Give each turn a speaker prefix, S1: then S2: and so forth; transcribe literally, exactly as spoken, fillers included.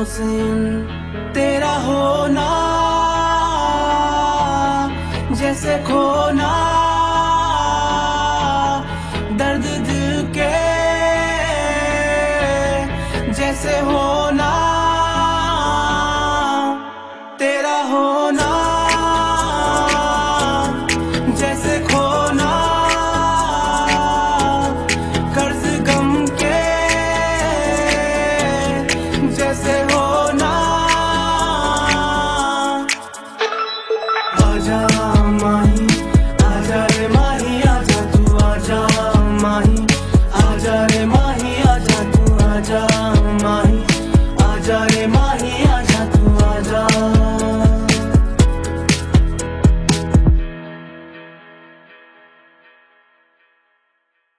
S1: हुस्न तेरा होना जैसे खोना दर्द दिल के जैसे होना तेरा होना जैसे खोना कर्ज गम के जैसे होना। आजा माही आजा रे माही आजा तू आजा माही आजा रे माही आजा तू आजा माही आजा रे माही आजा तू आजा।